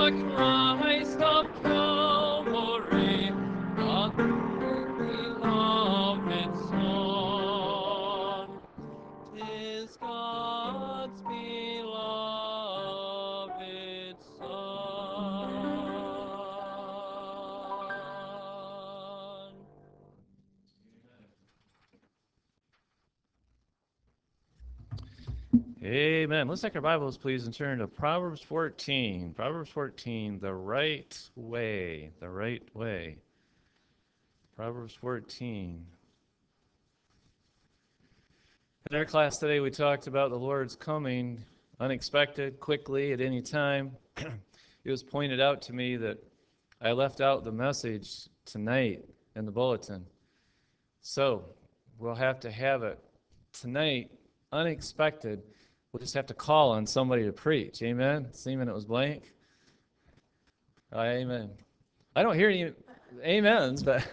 the Christ of Calvary, God's beloved Son. 'Tis God's beloved Son. Amen. Let's take our Bibles, please, and turn to Proverbs 14. Proverbs 14, the right way. The right way. Proverbs 14. In our class today, we talked about the Lord's coming unexpected, quickly, at any time. It was pointed out to me that I left out the message tonight in the bulletin. So we'll have to have it tonight, unexpected. We'll just have to call on somebody to preach. Amen? Seeming it was blank. Amen. I don't hear any amens, but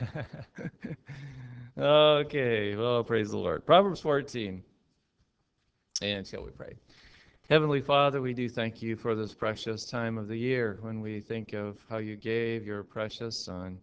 okay. Well, praise the Lord. Proverbs 14. And shall we pray? Heavenly Father, we do thank you for this precious time of the year when we think of how you gave your precious Son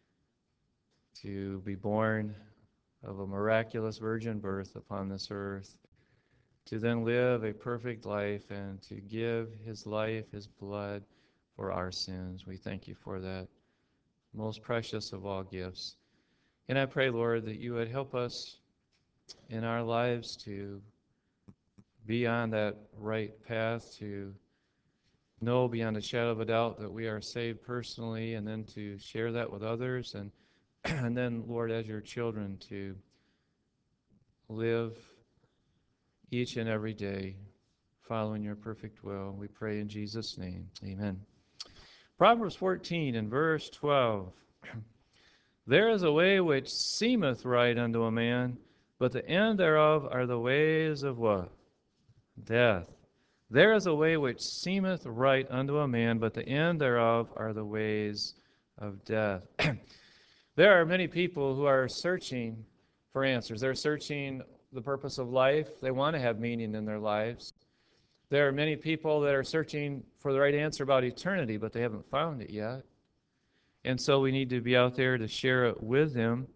to be born of a miraculous virgin birth upon this earth, to then live a perfect life and to give his life, his blood for our sins. We thank you for that most precious of all gifts. And I pray, Lord, that you would help us in our lives to be on that right path, to know beyond a shadow of a doubt that we are saved personally, and then to share that with others, and and then, Lord, as your children, to live each and every day following your perfect will. We pray in Jesus' name. Amen. Proverbs 14 and verse 12. There is a way which seemeth right unto a man, but the end thereof are the ways of what? Death. There is a way which seemeth right unto a man, but the end thereof are the ways of death. There are many people who are searching for answers. They're searching the purpose of life. They want to have meaning in their lives. There are many people that are searching for the right answer about eternity, but they haven't found it yet. And so we need to be out there to share it with them.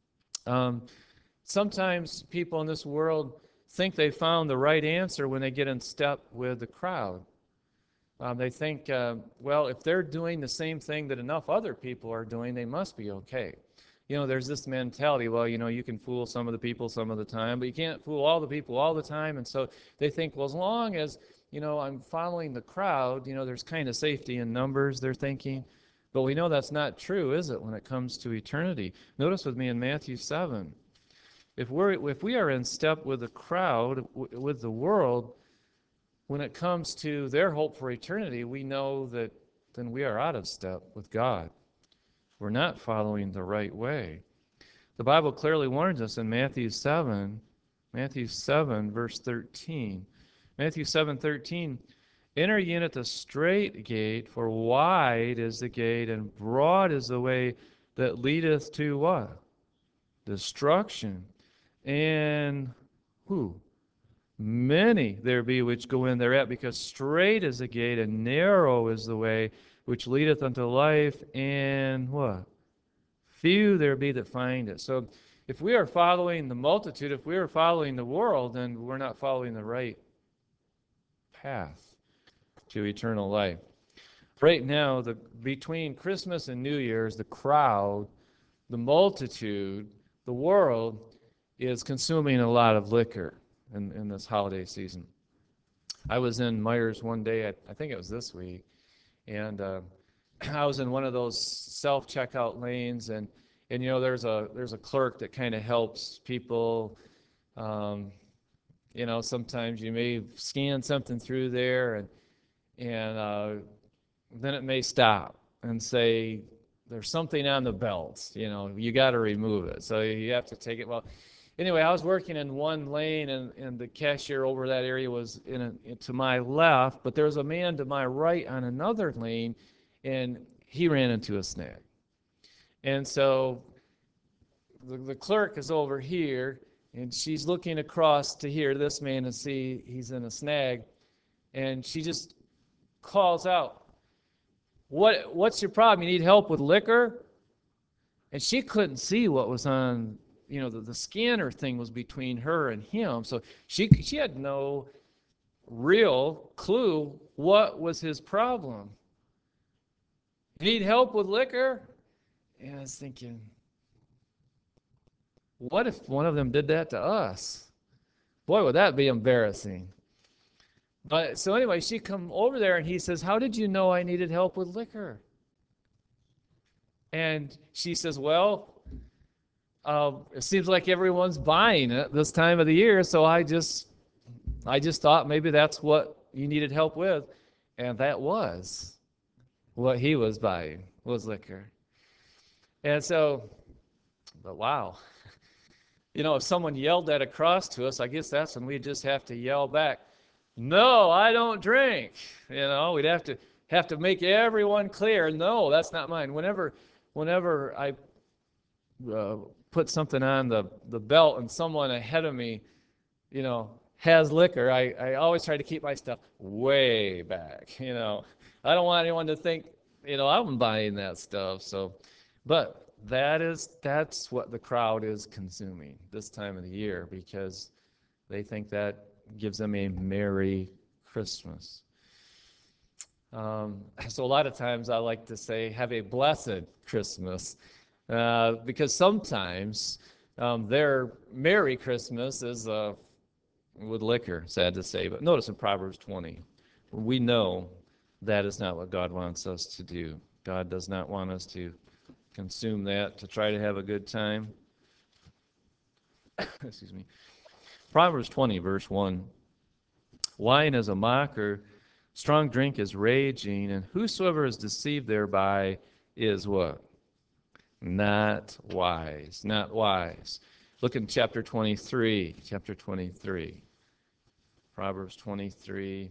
Sometimes people in this world think they found the right answer when they get in step with the crowd. They think, well, if they're doing the same thing that enough other people are doing, they must be okay. You know, there's this mentality, well, you know, you can fool some of the people some of the time, but you can't fool all the people all the time. And so they think, well, as long as, you know, I'm following the crowd, you know, there's kind of safety in numbers, they're thinking. But we know that's not true, is it, when it comes to eternity? Notice with me in Matthew 7. If we are in step with the crowd, with the world, when it comes to their hope for eternity, we know that then we are out of step with God. We're not following the right way. The Bible clearly warns us in Matthew 7, verse 13. Matthew 7:13, enter ye in at the strait gate, for wide is the gate, and broad is the way that leadeth to what? Destruction. And who? Many there be which go in thereat, because strait is the gate, and narrow is the way which leadeth unto life, and what? Few there be that find it. So if we are following the multitude, if we are following the world, then we're not following the right path to eternal life. Right now, between Christmas and New Year's, the crowd, the multitude, the world is consuming a lot of liquor in this holiday season. I was in Myers one day, I think it was this week, and I was in one of those self-checkout lanes, and you know, there's a clerk that kind of helps people. You know, sometimes you may scan something through there, and then it may stop and say there's something on the belt. You know, you got to remove it, so you have to take it. Well, anyway, I was working in one lane, and the cashier over that area was to my left, but there was a man to my right on another lane, and he ran into a snag. And so the clerk is over here, and she's looking across to hear this man and see he's in a snag, and she just calls out, What's your problem? You need help with liquor? And she couldn't see what was on, the scanner thing was between her and him. So she had no real clue what was his problem. You need help with liquor? And I was thinking, what if one of them did that to us? Boy, would that be embarrassing. But so anyway, she come over there and he says, "How did you know I needed help with liquor?" And she says, "Well, it seems like everyone's buying it this time of the year, so I just thought maybe that's what you needed help with." And that was what he was buying, was liquor. And so, but wow, if someone yelled that across to us, I guess that's when we just have to yell back, "No, I don't drink." We'd have to make everyone clear, "No, that's not mine." Whenever I uh, put something on the belt and someone ahead of me, has liquor, I always try to keep my stuff way back. I don't want anyone to think, I'm buying that stuff. So, but that's what the crowd is consuming this time of the year because they think that gives them a Merry Christmas. So a lot of times I like to say, have a blessed Christmas, because sometimes their Merry Christmas is with liquor, sad to say. But notice in Proverbs 20, we know that is not what God wants us to do. God does not want us to consume that to try to have a good time. Excuse me. Proverbs 20, verse 1. Wine is a mocker, strong drink is raging, and whosoever is deceived thereby is what? Not wise. Not wise. Look in chapter 23. Chapter 23. Proverbs 23.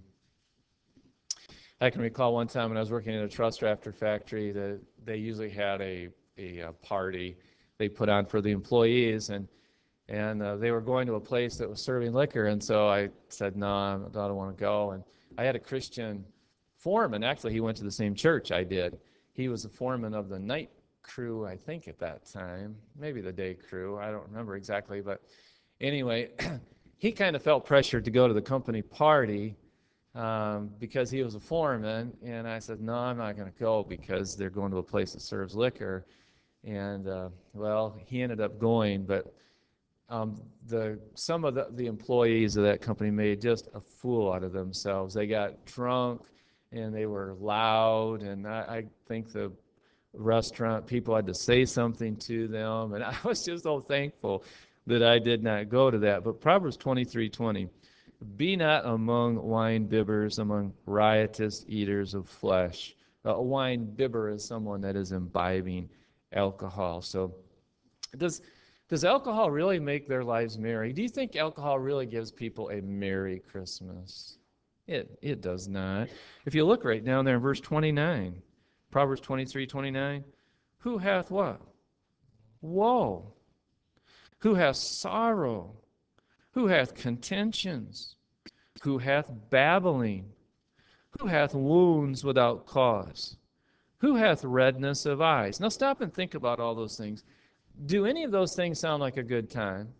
I can recall one time when I was working in a truss rafter factory that they usually had a party they put on for the employees, and they were going to a place that was serving liquor, and so I said, "No, I don't want to go." And I had a Christian foreman. Actually, he went to the same church I did. He was the foreman of the night crew, I think, at that time, maybe the day crew. I don't remember exactly, but anyway, he kind of felt pressured to go to the company party because he was a foreman, and I said, "No, I'm not going to go because they're going to a place that serves liquor." And well, he ended up going, but some of the employees of that company made just a fool out of themselves. They got drunk and they were loud, and I think the restaurant people had to say something to them, and I was just so thankful that I did not go to that. But Proverbs 23:20, be not among wine bibbers, among riotous eaters of flesh. A wine bibber is someone that is imbibing alcohol. So does alcohol really make their lives merry? Do you think alcohol really gives people a Merry Christmas? It does not. If you look right down there in verse 29, Proverbs 23:29, who hath what? Woe. Who hath sorrow? Who hath contentions? Who hath babbling? Who hath wounds without cause? Who hath redness of eyes? Now stop and think about all those things. Do any of those things sound like a good time?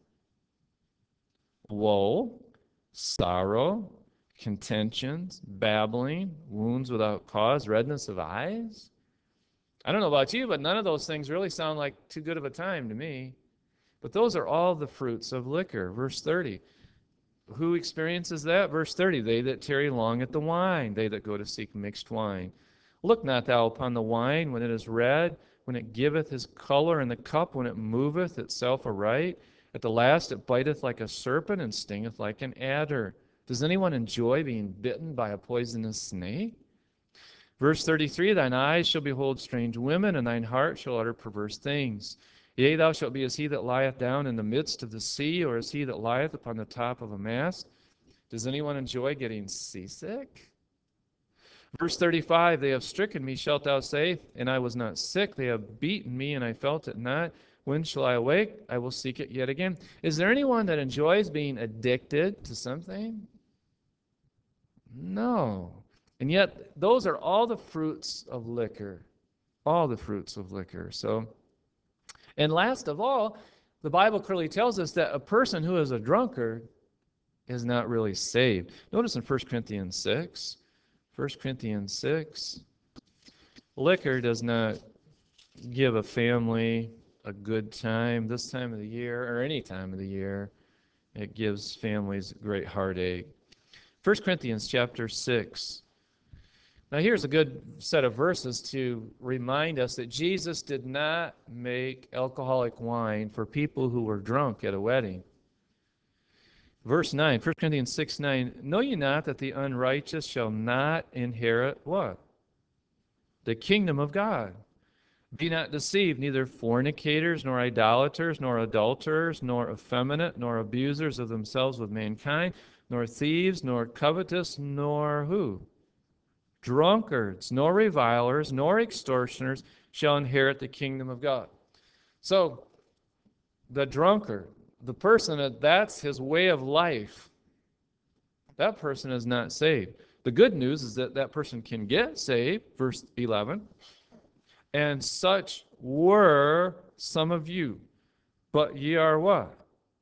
Woe, sorrow, contentions, babbling, wounds without cause, redness of eyes? I don't know about you, but none of those things really sound like too good of a time to me. But those are all the fruits of liquor. Verse 30. Who experiences that? Verse 30. They that tarry long at the wine, they that go to seek mixed wine. Look not thou upon the wine when it is red, when it giveth his color, in the cup when it moveth itself aright. At the last it biteth like a serpent and stingeth like an adder. Does anyone enjoy being bitten by a poisonous snake? Verse 33, thine eyes shall behold strange women, and thine heart shall utter perverse things. Yea, thou shalt be as he that lieth down in the midst of the sea, or as he that lieth upon the top of a mast. Does anyone enjoy getting seasick? Verse 35, they have stricken me, shalt thou say, and I was not sick. They have beaten me, and I felt it not. When shall I awake? I will seek it yet again. Is there anyone that enjoys being addicted to something? No. And yet, those are all the fruits of liquor. All the fruits of liquor. So, and last of all, the Bible clearly tells us that a person who is a drunkard is not really saved. Notice in 1 Corinthians 6, 1 Corinthians 6, liquor does not give a family a good time this time of the year or any time of the year. It gives families great heartache. 1 Corinthians chapter 6. Now here's a good set of verses to remind us that Jesus did not make alcoholic wine for people who were drunk at a wedding. Verse 9, 1 Corinthians 6, 9, know ye not that the unrighteous shall not inherit what? The kingdom of God. Be not deceived, neither fornicators, nor idolaters, nor adulterers, nor effeminate, nor abusers of themselves with mankind, nor thieves, nor covetous, nor who? Drunkards, nor revilers, nor extortioners shall inherit the kingdom of God. So, the drunkard, the person that's his way of life, that person is not saved. The good news is that that person can get saved, verse 11. And such were some of you. But ye are what?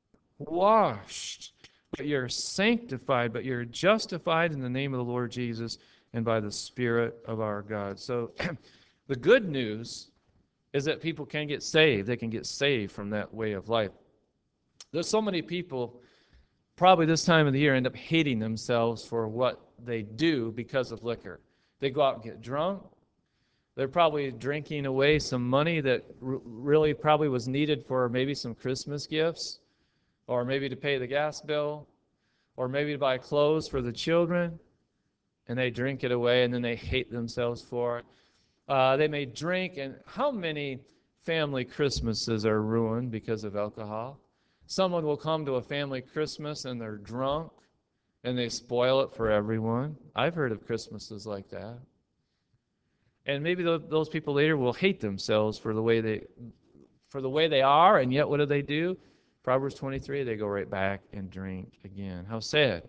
Washed. But you're sanctified, but you're justified in the name of the Lord Jesus and by the Spirit of our God. So the good news is that people can get saved. They can get saved from that way of life. There's so many people probably this time of the year end up hating themselves for what they do because of liquor. They go out and get drunk. They're probably drinking away some money that really probably was needed for maybe some Christmas gifts, or maybe to pay the gas bill, or maybe to buy clothes for the children, and they drink it away, and then they hate themselves for it. They may drink, and how many family Christmases are ruined because of alcohol? Someone will come to a family Christmas, and they're drunk, and they spoil it for everyone. I've heard of Christmases like that. And maybe those people later will hate themselves for the way they are, and yet what do? Proverbs 23, they go right back and drink again. How sad.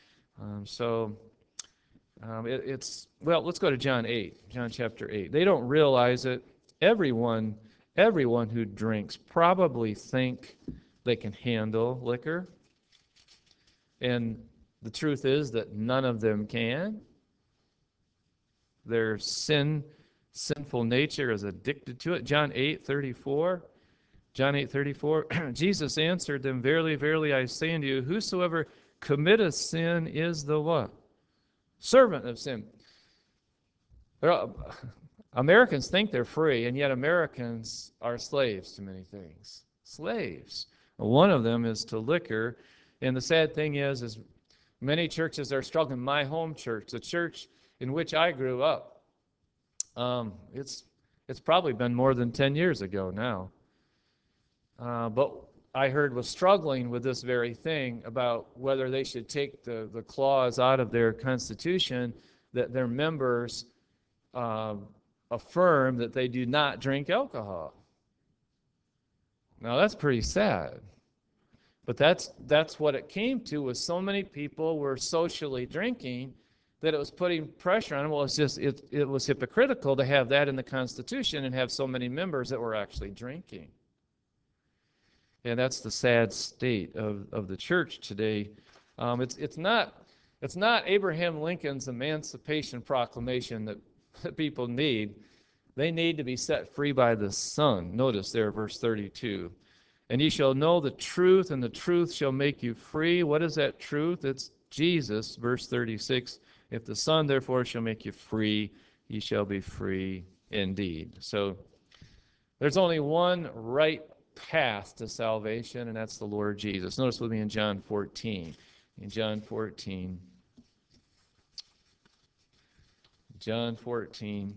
Let's go to John 8, John chapter 8. They don't realize it. Everyone who drinks probably think they can handle liquor. And the truth is that none of them can. Their sinful nature is addicted to it. John 8:34. John 8:34. Jesus answered them, verily, verily, I say unto you, whosoever committeth sin is the what? Servant of sin. Americans think they're free, and yet Americans are slaves to many things. Slaves. One of them is to liquor. And the sad thing is many churches are struggling. My home church, the church in which I grew up, it's probably been more than 10 years ago now. But I heard was struggling with this very thing about whether they should take the clause out of their constitution that their members affirm that they do not drink alcohol. Now that's pretty sad. But that's what it came to, was so many people were socially drinking that it was putting pressure on them. Well, it was hypocritical to have that in the Constitution and have so many members that were actually drinking. And that's the sad state of the church today. It's not Abraham Lincoln's Emancipation Proclamation that people need. They need to be set free by the Son. Notice there, verse 32. And ye shall know the truth, and the truth shall make you free. What is that truth? It's Jesus, verse 36. If the Son therefore shall make you free, ye shall be free indeed. So there's only one right path to salvation, and that's the Lord Jesus. Notice with me in John 14. In John 14. John 14.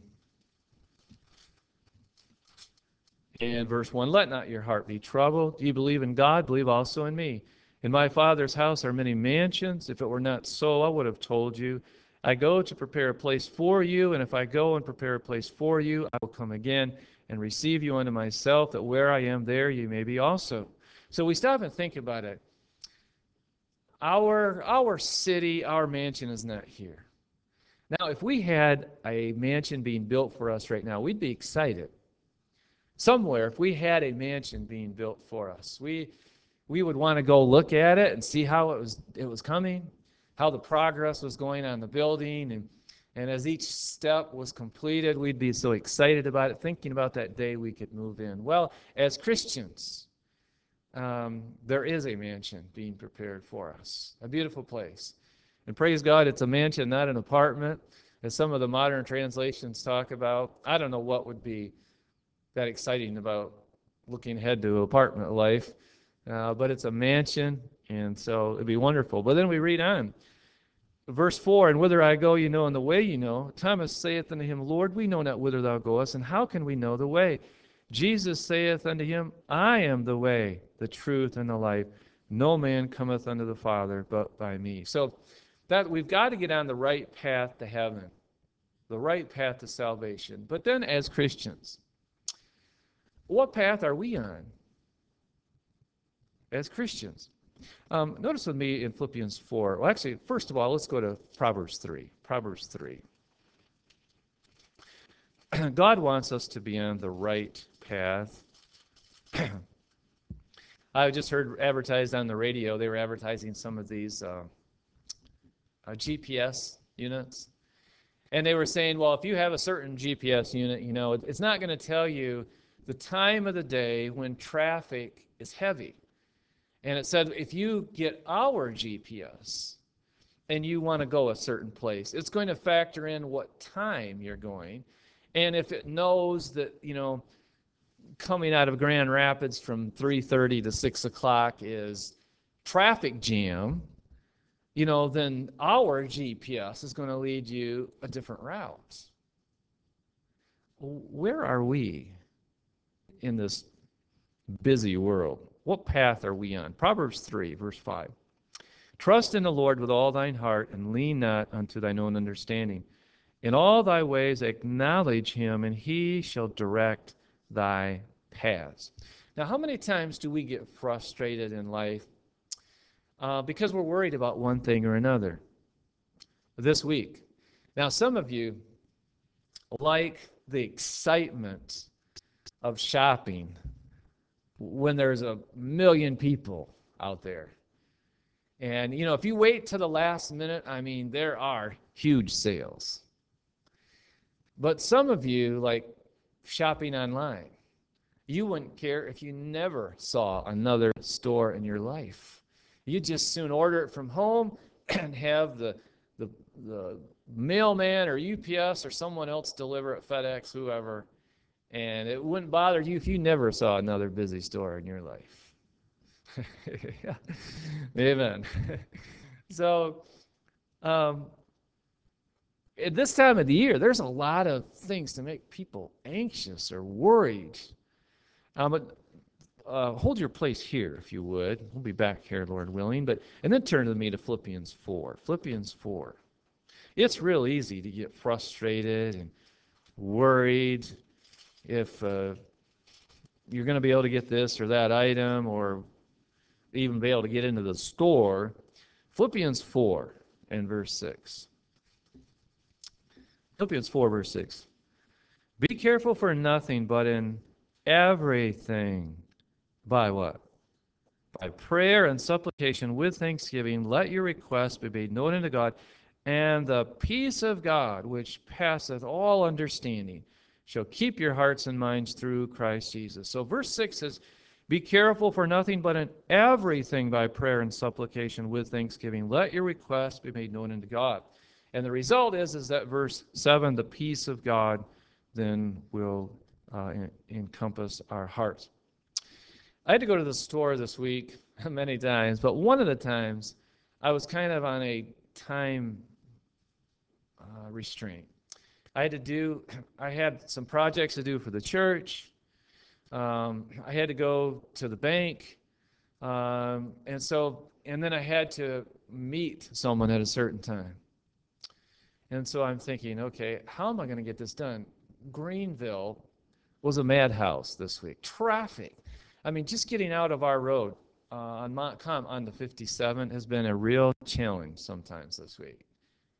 And verse 1, let not your heart be troubled. Do you believe in God? Believe also in me. In my Father's house are many mansions. If it were not so, I would have told you. I go to prepare a place for you, and if I go and prepare a place for you, I will come again and receive you unto myself, that where I am, there you may be also. So we stop and think about it. Our city, our mansion is not here. Now, if we had a mansion being built for us right now, we'd be excited. Somewhere, if we had a mansion being built for us, we would want to go look at it and see how it was coming, how the progress was going on the building, and as each step was completed, we'd be so excited about it, thinking about that day we could move in. Well, as Christians, there is a mansion being prepared for us, a beautiful place. And praise God, it's a mansion, not an apartment, as some of the modern translations talk about. I don't know what would be that exciting about looking ahead to apartment life, but it's a mansion, and so it'd be wonderful. But then we read on. Verse 4, and whither I go, you know, and the way you know. Thomas saith unto him, Lord, we know not whither thou goest, and how can we know the way? Jesus saith unto him, I am the way, the truth, and the life. No man cometh unto the Father but by me. So that we've got to get on the right path to heaven, the right path to salvation. But then as Christians, what path are we on as Christians? Notice with me in Philippians 4. Well, actually, first of all, let's go to Proverbs 3. Proverbs 3. God wants us to be on the right path. I just heard advertised on the radio, they were advertising some of these GPS units. And they were saying, well, if you have a certain GPS unit, you know, it's not going to tell you the time of the day when traffic is heavy. And it said, if you get our GPS and you want to go a certain place, it's going to factor in what time you're going. And if it knows that, you know, coming out of Grand Rapids from 3:30 to 6 o'clock is traffic jam, you know, then our GPS is going to lead you a different route. Where are we in this busy world? What path are we on? Proverbs 3, verse 5. Trust in the Lord with all thine heart, and lean not unto thine own understanding. In all thy ways acknowledge him, and he shall direct thy paths. Now, how many times do we get frustrated in life because we're worried about one thing or another? This week. Now, some of you like the excitement of shopping when there's a million people out there. And, you know, if you wait to the last minute, I mean, there are huge sales. But some of you like shopping online. You wouldn't care if you never saw another store in your life. You'd just soon order it from home and have the mailman or UPS or someone else deliver it, FedEx, whoever, and it wouldn't bother you if you never saw another busy store in your life. Yeah. Amen. So, at this time of the year, there's a lot of things to make people anxious or worried. But hold your place here, if you would. We'll be back here, Lord willing. And then turn to me to Philippians 4. Philippians 4. It's real easy to get frustrated and worried if you're going to be able to get this or that item or even be able to get into the store. Philippians 4 and verse 6. Philippians 4, verse 6. Be careful for nothing, but in everything. By what? By prayer and supplication with thanksgiving, let your requests be made known unto God, and the peace of God, which passeth all understanding, shall keep your hearts and minds through Christ Jesus. So verse 6 says, be careful for nothing, but in everything by prayer and supplication with thanksgiving, let your requests be made known unto God. And the result is that verse 7, the peace of God then will encompass our hearts. I had to go to the store this week many times, but one of the times I was kind of on a time restraint. I had some projects to do for the church. I had to go to the bank. And then I had to meet someone at a certain time. And so I'm thinking, okay, how am I going to get this done? Greenville was a madhouse this week. Traffic. I mean, just getting out of our road on Montcalm on the 57 has been a real challenge sometimes this week.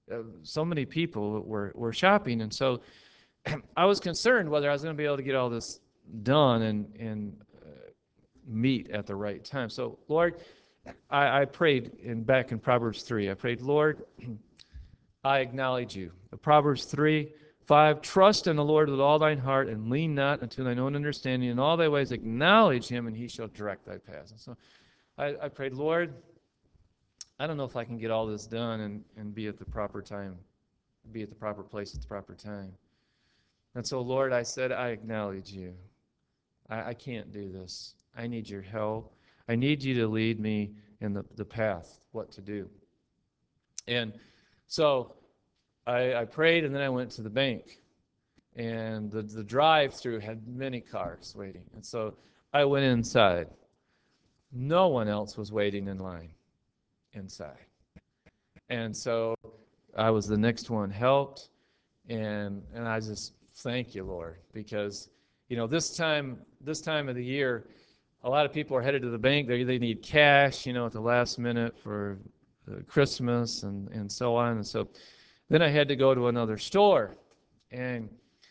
so many people were shopping, and so I was concerned whether I was going to be able to get all this done and meet at the right time. So, Lord, I prayed back in Proverbs 3. I prayed, Lord, I acknowledge you. Proverbs 3:5, trust in the Lord with all thine heart and lean not unto thine own understanding. In all thy ways acknowledge him, and he shall direct thy paths. And so I prayed, Lord, I don't know if I can get all this done and be at the proper time, be at the proper place at the proper time. And so, Lord, I said, I acknowledge you. I can't do this. I need your help. I need you to lead me in the path, what to do. And so I prayed, and then I went to the bank. And the drive-through had many cars waiting. And so I went inside. No one else was waiting in line inside. And so I was the next one helped, and I just thank you, Lord, because this time of the year, a lot of people are headed to the bank. They need cash, at the last minute for Christmas and so on. And so then I had to go to another store, and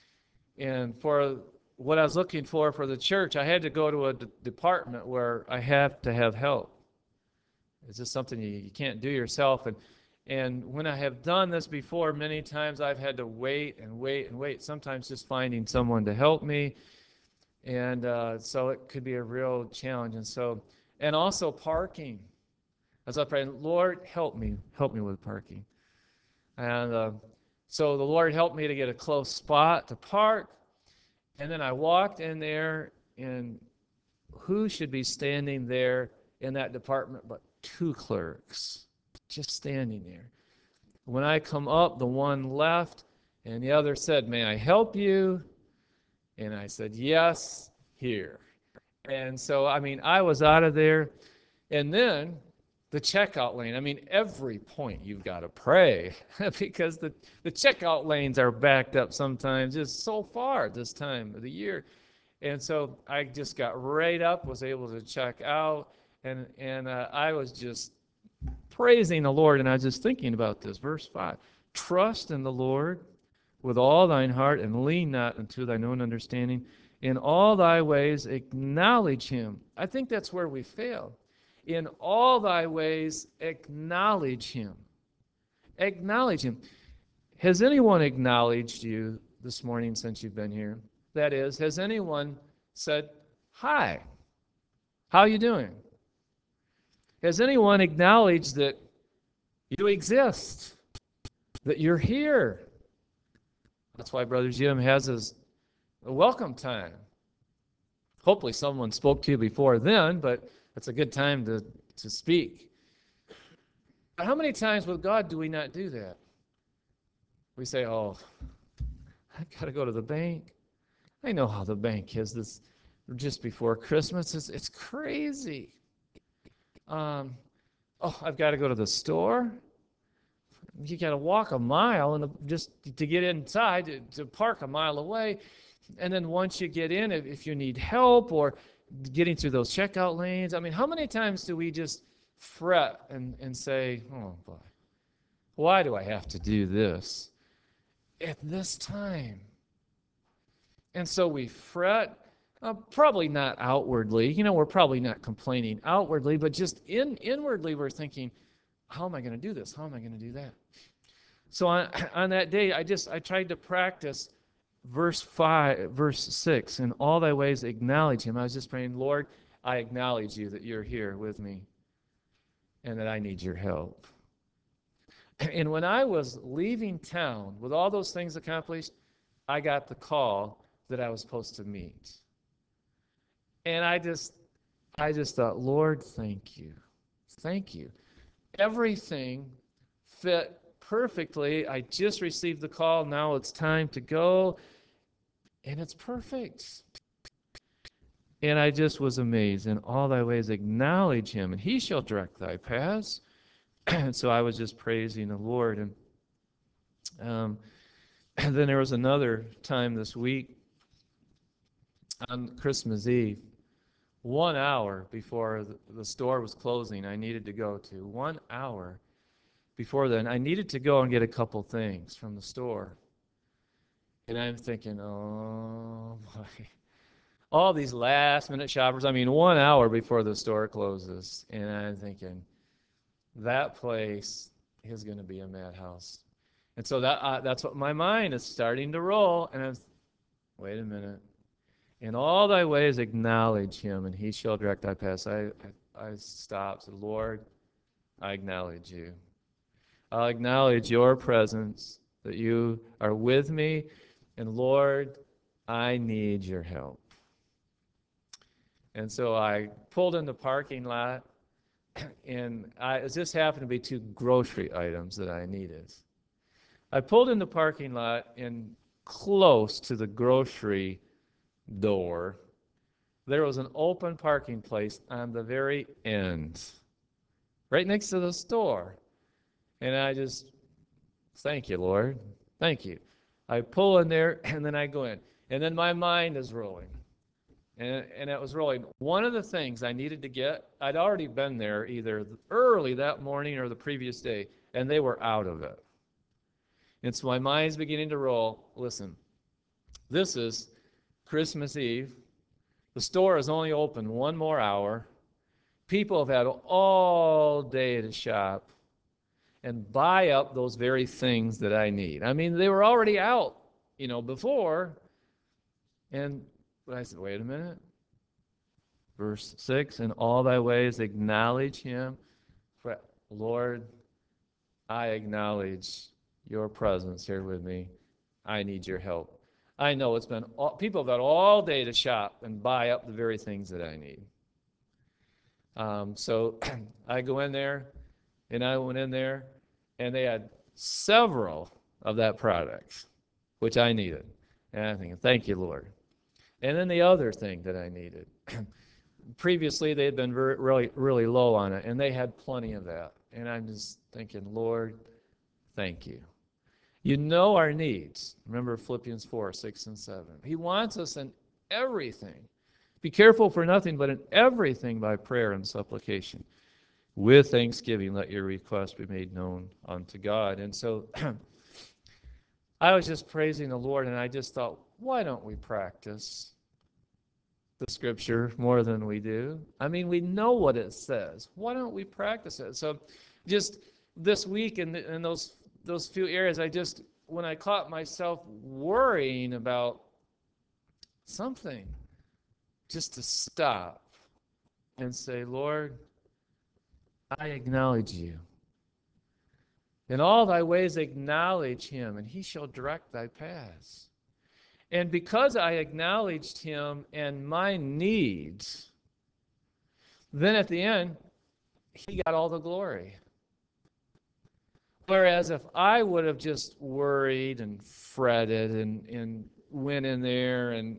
for what I was looking for the church, I had to go to a department where I have to have help. It's just something you can't do yourself. And when I have done this before, many times I've had to wait and wait and wait, sometimes just finding someone to help me. And so it could be a real challenge. And also parking. As I pray, Lord, help me with parking. And so the Lord helped me to get a close spot to park. And then I walked in there, and who should be standing there in that department but two clerks just standing there. When I come up, the one left, and the other said, "May I help you?" And I said, "Yes, here." And so, I was out of there. And then the checkout lane. Every point you've got to pray because the checkout lanes are backed up sometimes just so far at this time of the year. And so I just got right up, was able to check out, and I was just praising the Lord, and I was just thinking about this. Verse 5, trust in the Lord with all thine heart, and lean not unto thine own understanding. In all thy ways acknowledge him. I think that's where we fail. In all thy ways acknowledge him. Acknowledge him. Has anyone acknowledged you this morning since you've been here? That is, has anyone said, "Hi, how you doing?" Has anyone acknowledged that you exist, that you're here? That's why Brother Jim has his welcome time. Hopefully someone spoke to you before then, but it's a good time to speak. But how many times with God do we not do that? We say, "Oh, I've got to go to the bank. I know how the bank is this just before Christmas. It's crazy. Oh, I've got to go to the store. You got to walk a mile and just to get inside, to park a mile away. And then once you get in, if you need help or getting through those checkout lanes, how many times do we just fret and say, "Oh boy, why do I have to do this at this time?" And so we fret, probably not outwardly. We're probably not complaining outwardly, but just inwardly we're thinking, "How am I going to do this? How am I going to do that?" So on that day, I tried to practice verse 6, "In all thy ways acknowledge him." I was just praying, "Lord, I acknowledge you that you're here with me and that I need your help." And when I was leaving town with all those things accomplished, I got the call that I was supposed to meet. And I just thought, "Lord, thank you. Thank you." Everything fit perfectly. I just received the call. Now it's time to go. And it's perfect. And I just was amazed. "In all thy ways acknowledge him, and he shall direct thy paths." And so I was just praising the Lord. And then there was another time this week on Christmas Eve, 1 hour before the store was closing, I needed to go to. 1 hour. before then, I needed to go and get a couple things from the store. And I'm thinking, oh my. All these last minute shoppers, I mean, 1 hour before the store closes. And I'm thinking, that place is going to be a madhouse. And so that's what my mind is starting to roll. And I'm, wait a minute. In all thy ways acknowledge him, and he shall direct thy paths. I stopped, said, Lord, I acknowledge you. I'll acknowledge your presence, that you are with me, and Lord, I need your help. And so I pulled in the parking lot, and it just happened to be 2 grocery items that I needed. I pulled in the parking lot, and close to the grocery door, there was an open parking place on the very end, right next to the store. And I just, thank you, Lord. Thank you. I pull in there, and then I go in. And then my mind is rolling. And it was rolling. One of the things I needed to get, I'd already been there either early that morning or the previous day, and they were out of it. And so my mind's beginning to roll. Listen, this is Christmas Eve. The store is only open 1 more hour. People have had all day to shop and buy up those very things that I need. I mean, they were already out, before. And I said, wait a minute. Verse 6, in all thy ways acknowledge him. Lord, I acknowledge your presence here with me. I need your help. I know people have had all day to shop and buy up the very things that I need. So I go in there, and I went in there, and they had several of that product, which I needed. And I'm thinking, thank you, Lord. And then the other thing that I needed, previously they had been really, really low on it, and they had plenty of that. And I'm just thinking, Lord, thank you. You know our needs. Remember Philippians 4, 6, and 7. He wants us in everything. Be careful for nothing, but in everything by prayer and supplication. With thanksgiving, let your request be made known unto God. And so I was just praising the Lord, and I just thought, why don't we practice the scripture more than we do? I mean, we know what it says. Why don't we practice it? So just this week in those few areas, when I caught myself worrying about something, just to stop and say, Lord, I acknowledge you. In all thy ways acknowledge him, and he shall direct thy paths. And because I acknowledged him and my needs, then at the end, he got all the glory. Whereas if I would have just worried and fretted and went in there and,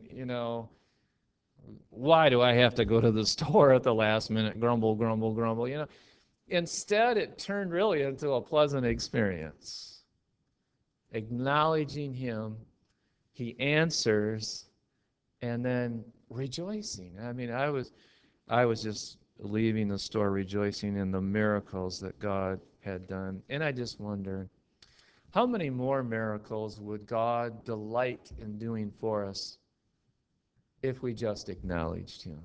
why do I have to go to the store at the last minute? Grumble, grumble, grumble, Instead, it turned really into a pleasant experience. Acknowledging him, he answers, and then rejoicing. I mean, I was just leaving the store rejoicing in the miracles that God had done. And I just wondered, how many more miracles would God delight in doing for us if we just acknowledged him?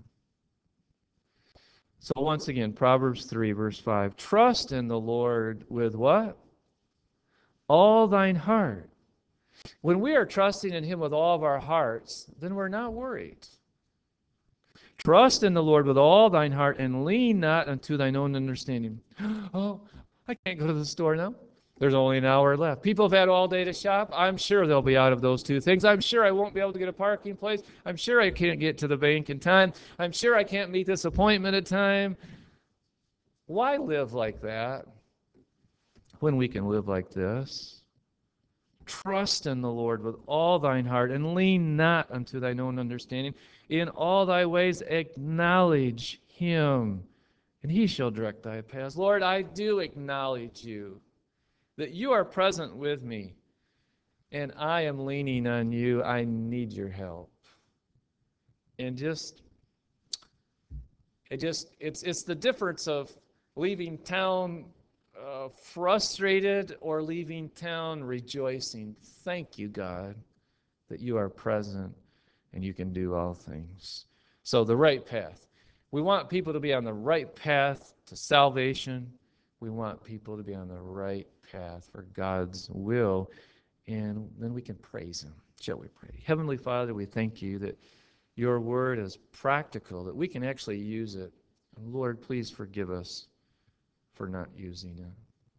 So once again, Proverbs 3, verse 5, trust in the Lord with what? All thine heart. When we are trusting in him with all of our hearts, then we're not worried. Trust in the Lord with all thine heart, and lean not unto thine own understanding. Oh, I can't go to the store now. There's only an hour left. People have had all day to shop. I'm sure they'll be out of those 2 things. I'm sure I won't be able to get a parking place. I'm sure I can't get to the bank in time. I'm sure I can't meet this appointment in time. Why live like that when we can live like this? Trust in the Lord with all thine heart, and lean not unto thine own understanding. In all thy ways acknowledge him, and he shall direct thy paths. Lord, I do acknowledge you, that you are present with me, and I am leaning on you. I need your help. And it's the difference of leaving town frustrated or leaving town rejoicing. Thank you, God, that you are present and you can do all things. So, the right path. We want people to be on the right path to salvation. We want people to be on the right path for God's will, and then we can praise Him. Shall we pray? Heavenly Father, we thank you that your word is practical, that we can actually use it. And Lord, please forgive us for not using it.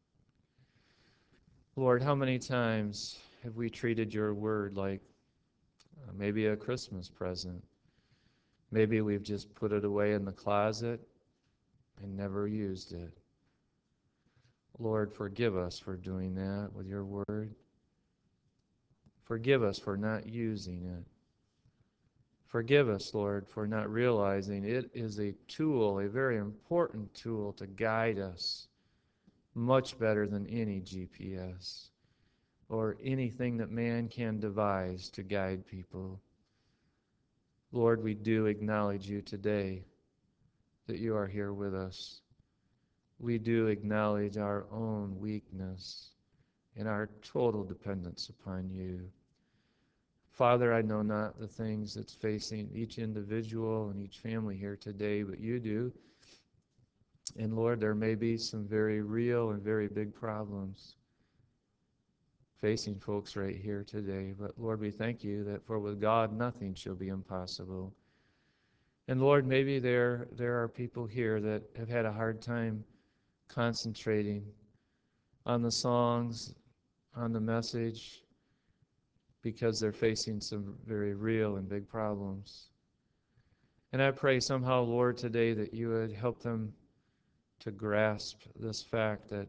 Lord, how many times have we treated your word like maybe a Christmas present? Maybe we've just put it away in the closet and never used it. Lord, forgive us for doing that with your word. Forgive us for not using it. Forgive us, Lord, for not realizing it is a tool, a very important tool to guide us much better than any GPS or anything that man can devise to guide people. Lord, we do acknowledge you today that you are here with us. We do acknowledge our own weakness and our total dependence upon you. Father, I know not the things that's facing each individual and each family here today, but you do. And Lord, there may be some very real and very big problems facing folks right here today. But Lord, we thank you that for with God nothing shall be impossible. And Lord, maybe there are people here that have had a hard time concentrating on the songs, on the message, because they're facing some very real and big problems. And I pray somehow, Lord, today that you would help them to grasp this fact that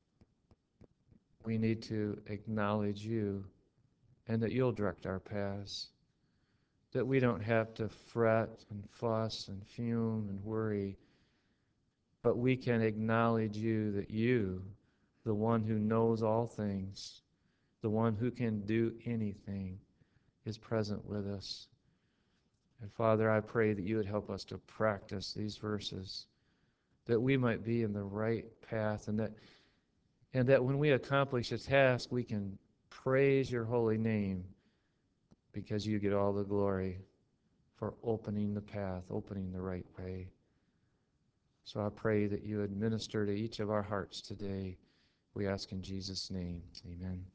we need to acknowledge you and that you'll direct our paths, that we don't have to fret and fuss and fume and worry, but we can acknowledge you, that you, the one who knows all things, the one who can do anything, is present with us. And Father, I pray that you would help us to practice these verses, that we might be in the right path, and that when we accomplish a task, we can praise your holy name, because you get all the glory for opening the path, opening the right way. So I pray that you would minister to each of our hearts today. We ask in Jesus' name. Amen.